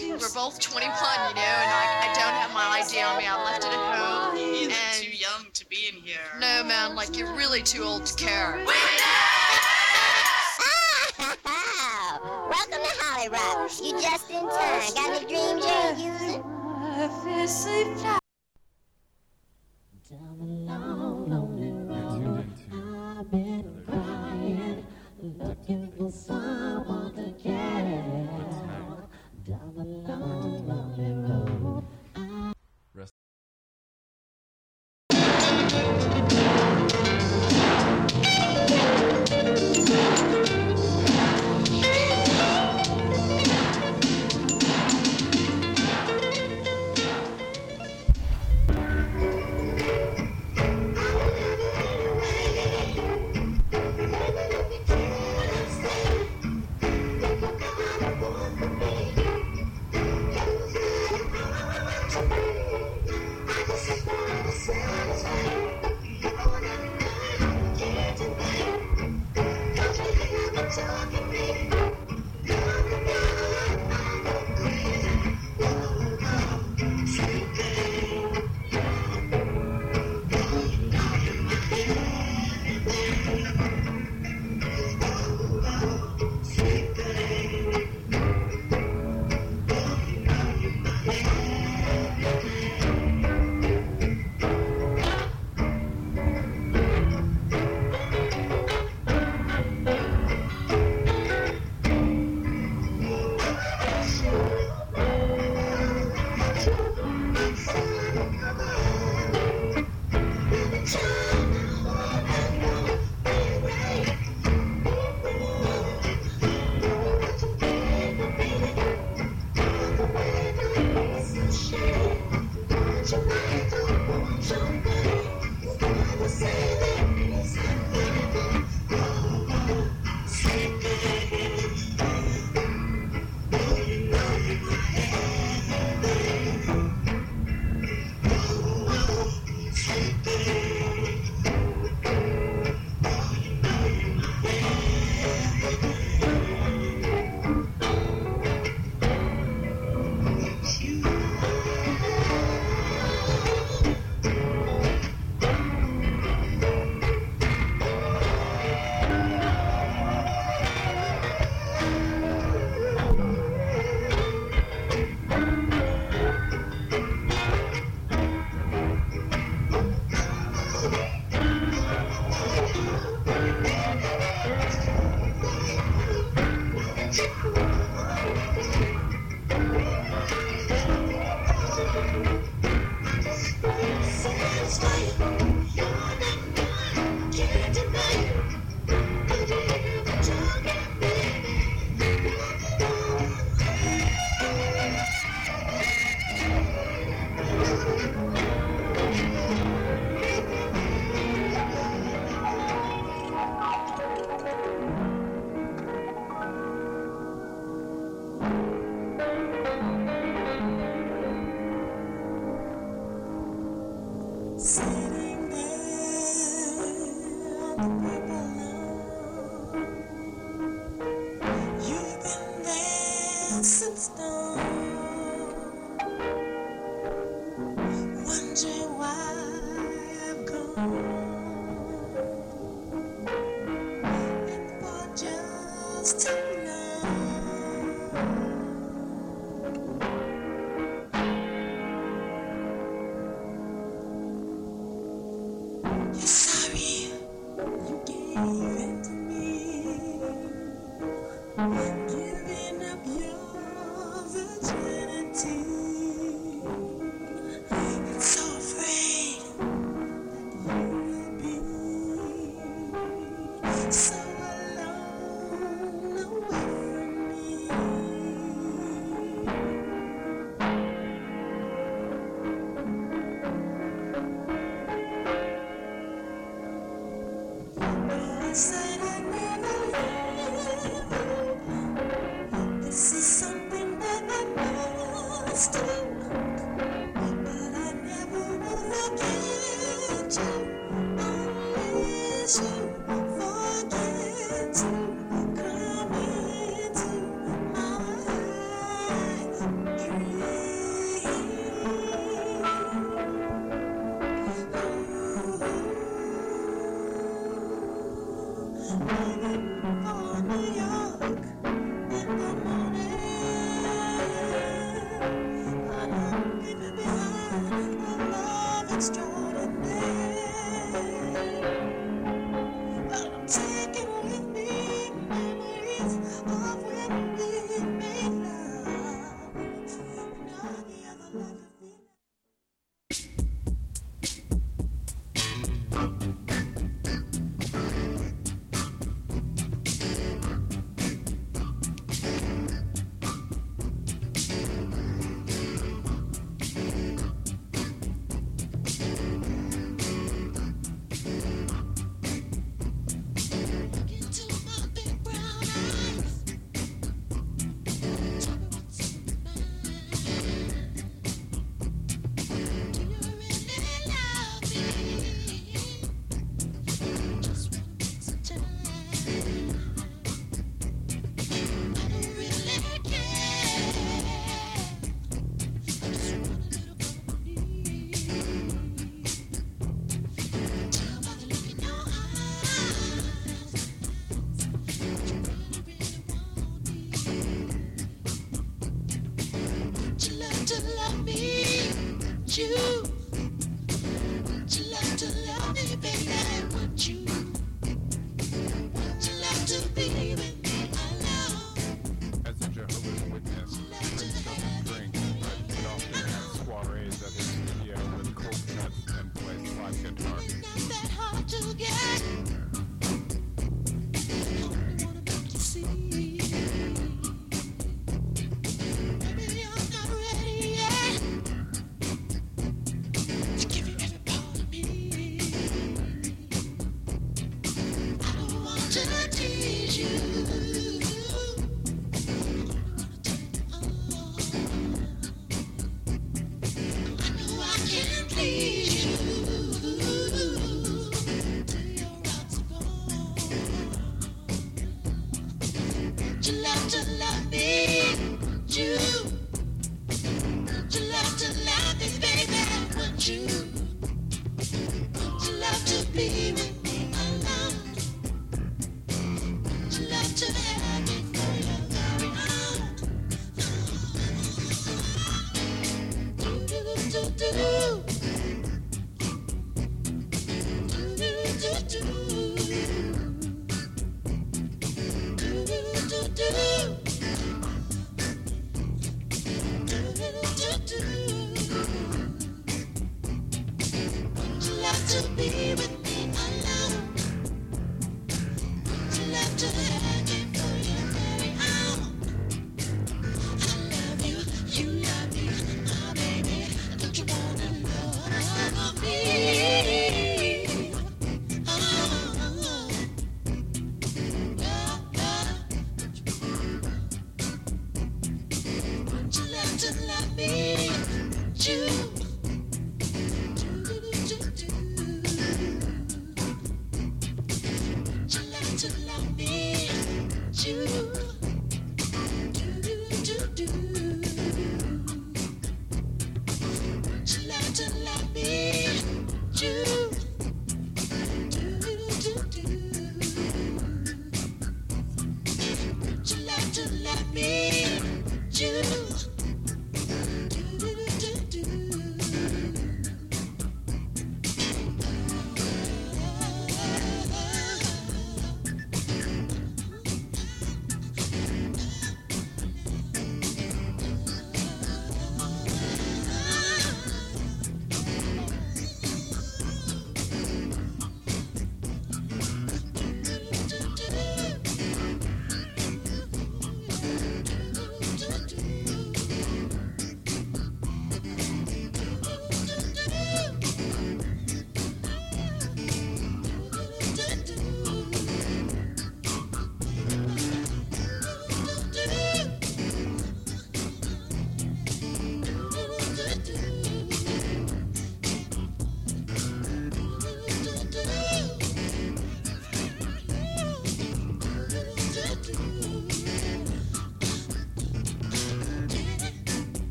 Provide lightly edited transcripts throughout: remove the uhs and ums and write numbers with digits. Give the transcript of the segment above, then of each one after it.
We're both 21, and I don't have my ID on me. I left it at home. You're And too young to be in here. no, man, you're really too old to care. Welcome to Holly Rock. You just in time. Got any dreams you ain't using? Down the long, lonely road, I've been crying, looking for someone to care. Down the long, lonely road.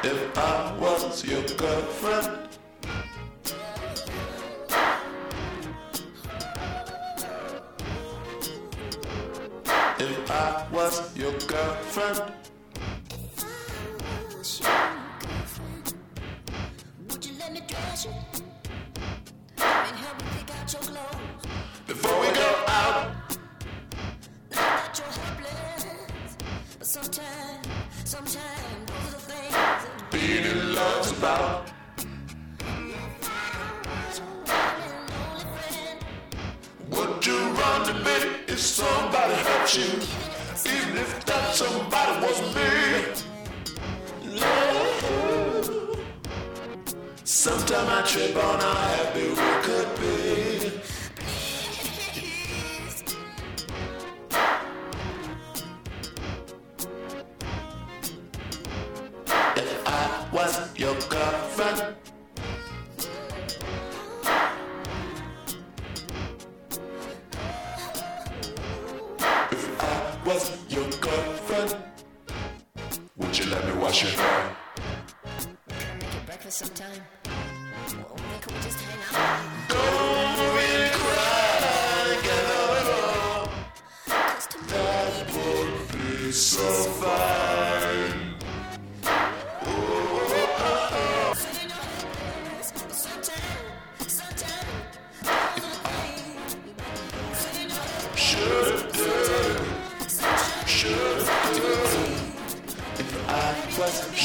If I was your girlfriend. If I was your girlfriend. Would you let me dress you and help me pick out your clothes? Before we go out, Not that you're helpless, but sometimes those are the things that being in love's about. Would you run to me if somebody hurt you? Even if that somebody was me. No. Sometimes I trip on how happy we could be. If I was your girlfriend. If I was your girlfriend, would you let me wash your hair? Can I make you breakfast sometime? Or can we just hang out? Go and cry together. That would be so fine. If I was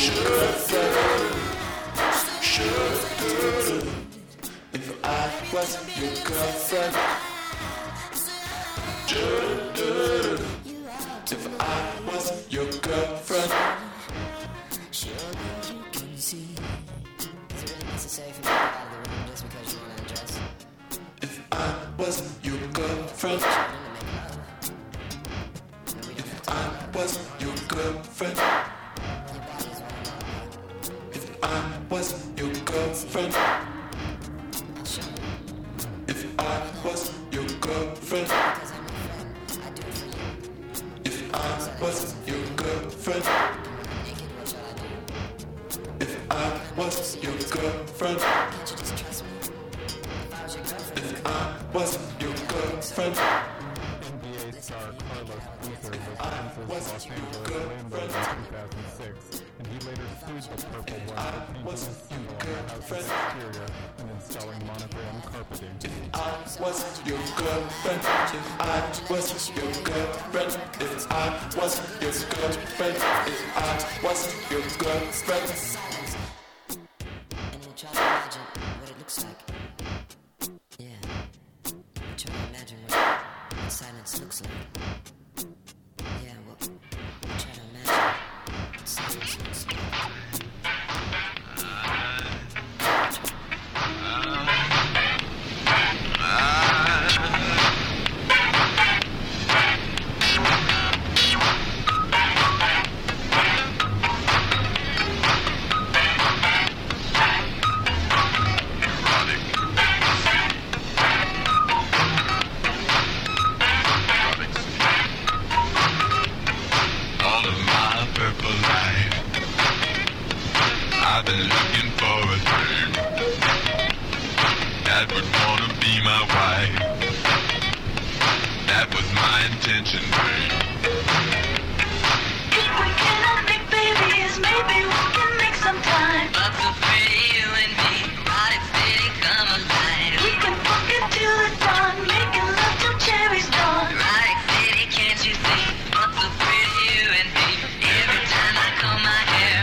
your girlfriend, if I was your girlfriend, Surely you can see. Is it really necessary for me to get out of the room just because you want to undress? if I was your girlfriend, if I was your girlfriend, if I was your girlfriend, if I was your girlfriend, if I was your girlfriend, if I was your girlfriend, if I was your girlfriend, NBA star Carlos Boozer was was your Los girlfriend. Angeles Rams in 2006, and he later sued the Purple One for painting was his symbol on the house's girlfriend. exterior and installing monogram carpeting. I was your girlfriend, if I was your girlfriend, if I was your girlfriend, if I was your girlfriend. And we'll try to imagine what it looks like. Yeah. We'll try to imagine what silence looks like. Yeah, we'll try to imagine what silence looks like. All of my purple life, I've been looking for a girl that would wanna be my wife. That was my intention, girl. If we cannot make babies, maybe we can make some time. But so pretty, you and me, ride it steady, come alive. We can fuck it till the dawn, making love till cherries dawn. Ride it steady, can't you see? But so pretty, you and me, every time I comb my hair.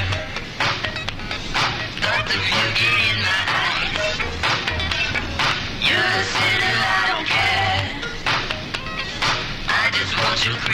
Got the beauty in my eyes. You're the sinner, I don't care. I just want your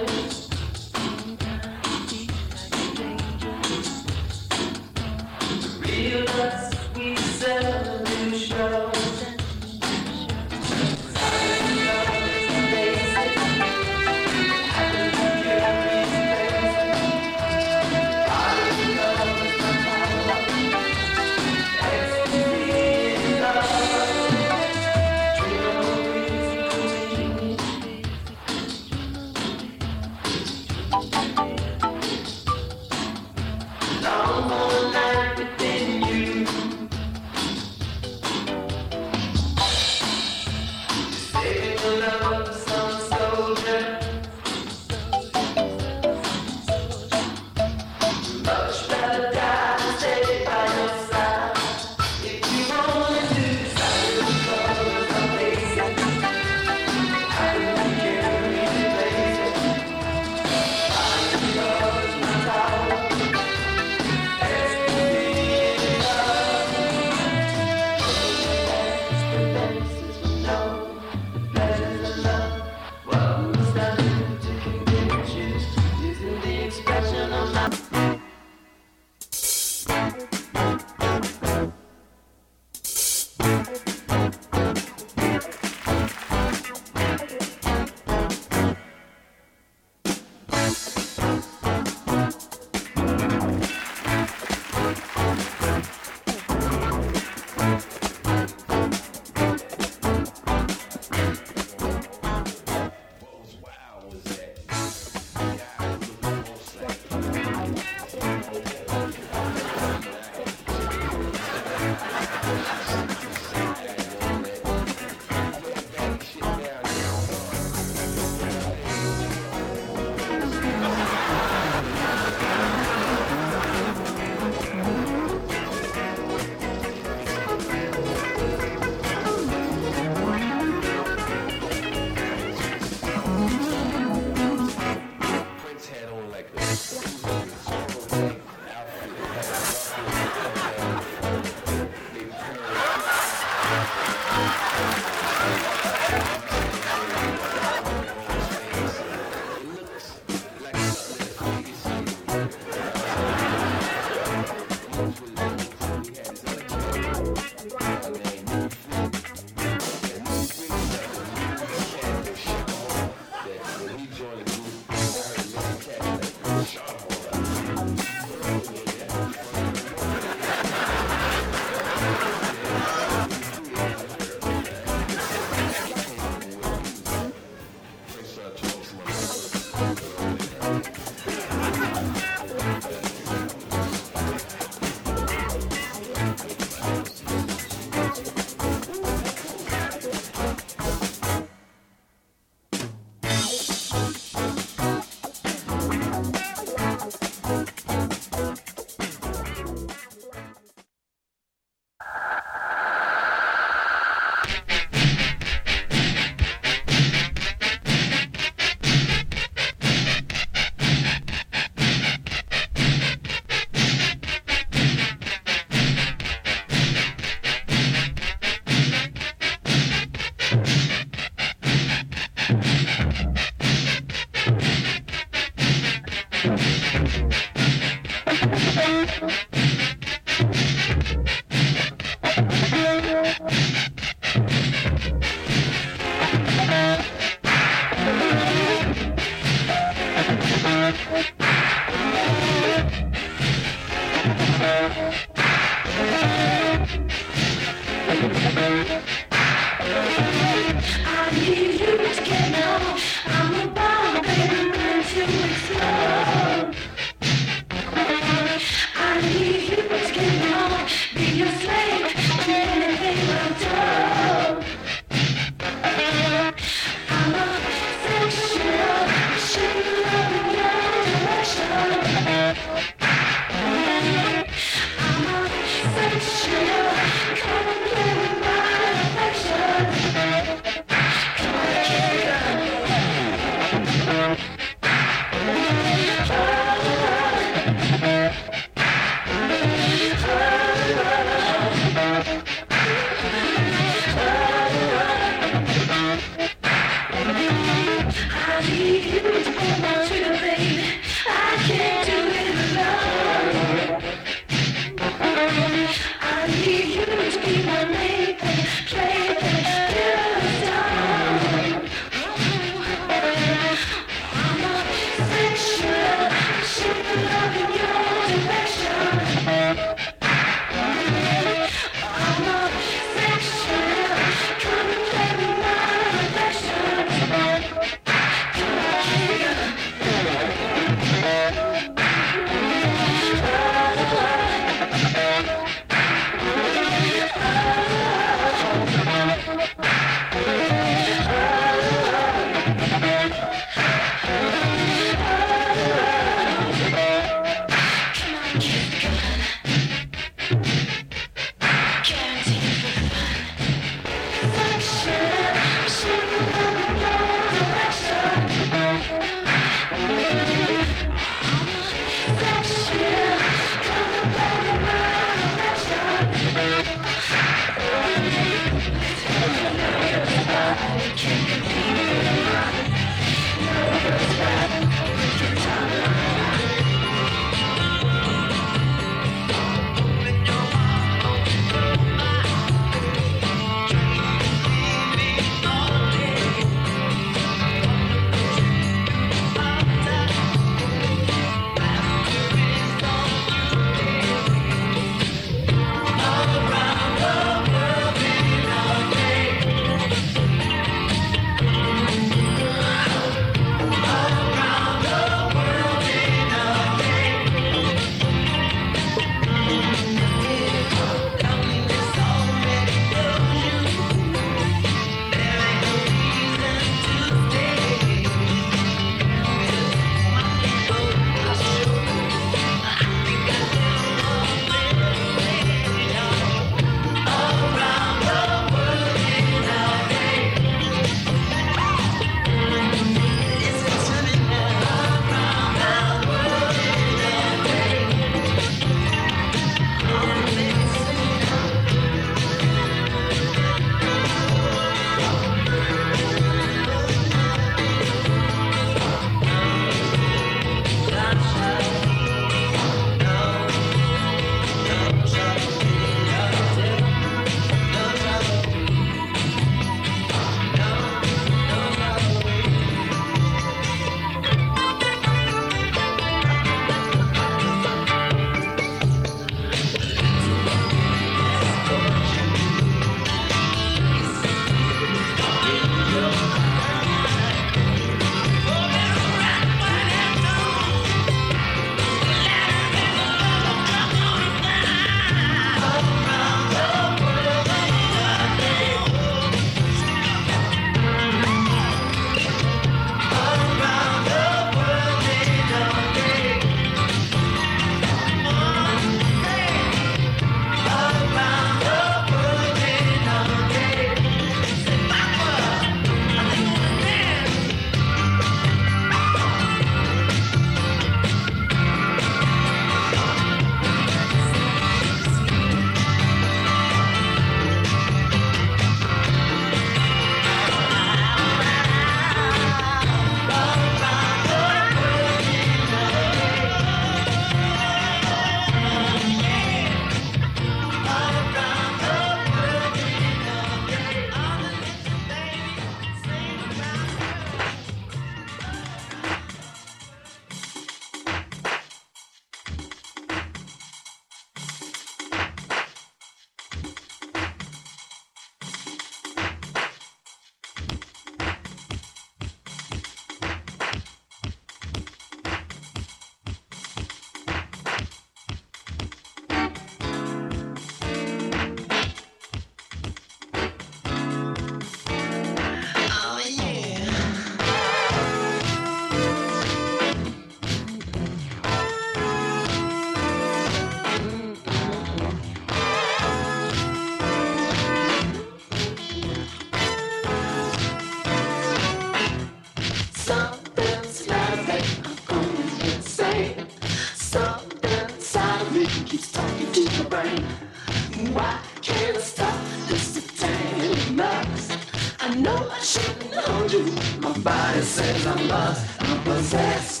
I know I shouldn't hold you. My body says I'm lost, I'm possessed.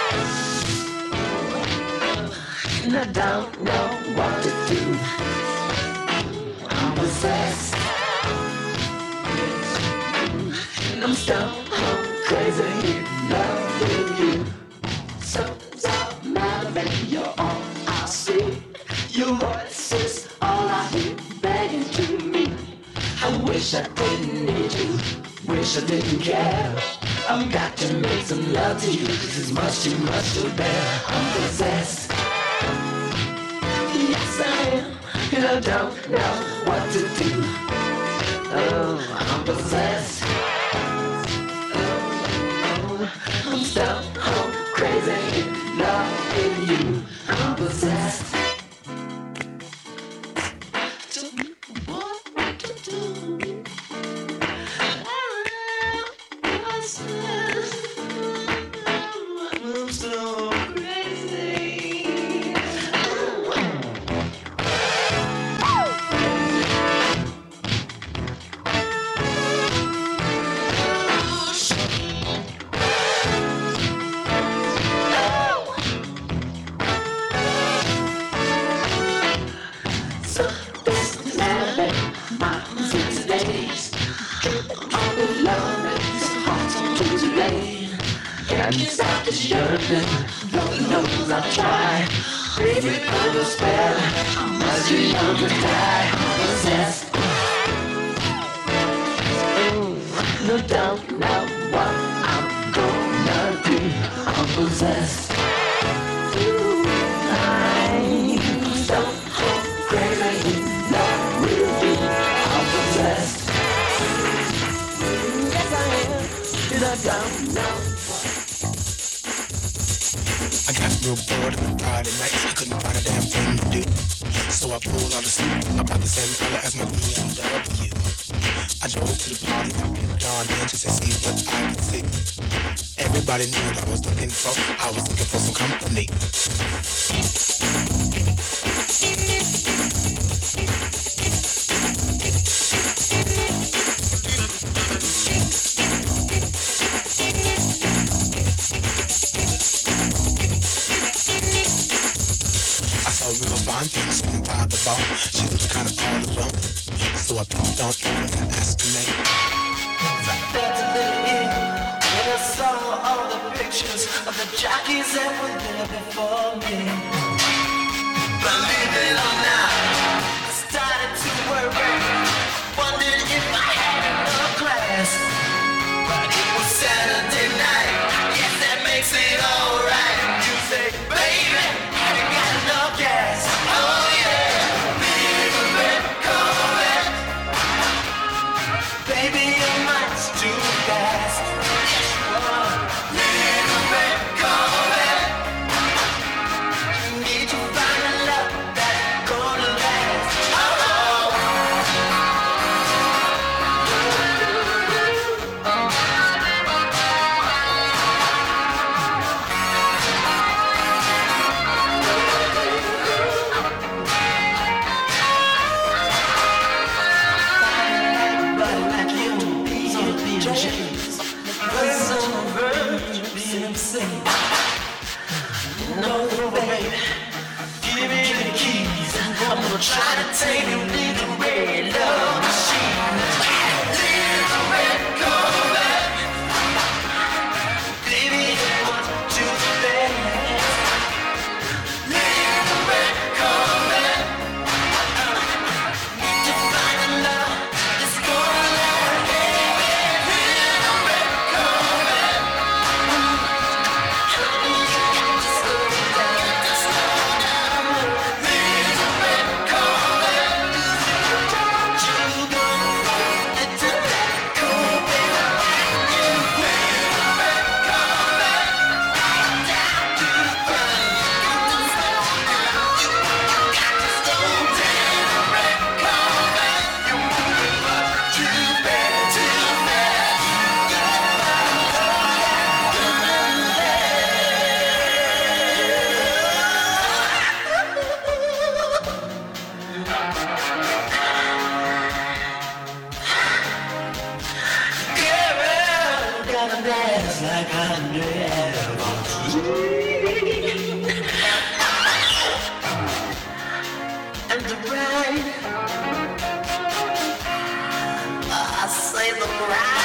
And I don't know what to do. I'm possessed. And I'm stoned, I'm crazy in love with you. Something's out matter, you're all I see. Your voice is all I hear begging to me. I wish I didn't need you, wish I didn't care. I've got to make some love to you, 'cause it's much too much to bear. I'm possessed. Yes I am, and I don't know what to do. Oh, I'm possessed. Oh, I'm stoned, I'm crazy in love with you. I'm possessed. What to do? I'm so crazy. Can't stop this yearning, Lord knows I try. Baby, put a spell, I'm much too young to die. I'm possessed. No, don't know what I'm gonna do. I'm possessed. I'm so crazy in love with you. I'm possessed. Yes I am, and I don't know. I got real bored on a Friday night. I couldn't find a damn thing to do. So I pulled out a suit about the same color as my BMW. I drove to the party, I peeped on in just to see what I could see. Everybody knew what I was looking for. I was looking for some company. Fine thing sitting by the bar. She looked kind of all alone, so I peeped on in and asked her name. That's a little in when I saw all the pictures of the jockeys that were there before me. Believe it or not, I started to worry, wondered if I had enough class. But it was Saturday night, yes that makes it alright. You say, baby, have you got enough gas? Oh yeah, leave a red Corvette. Baby, your mind's too fast. Leave a red Corvette. Need to find a love that's gonna last. dance like I never did. And the bride, I say the bride.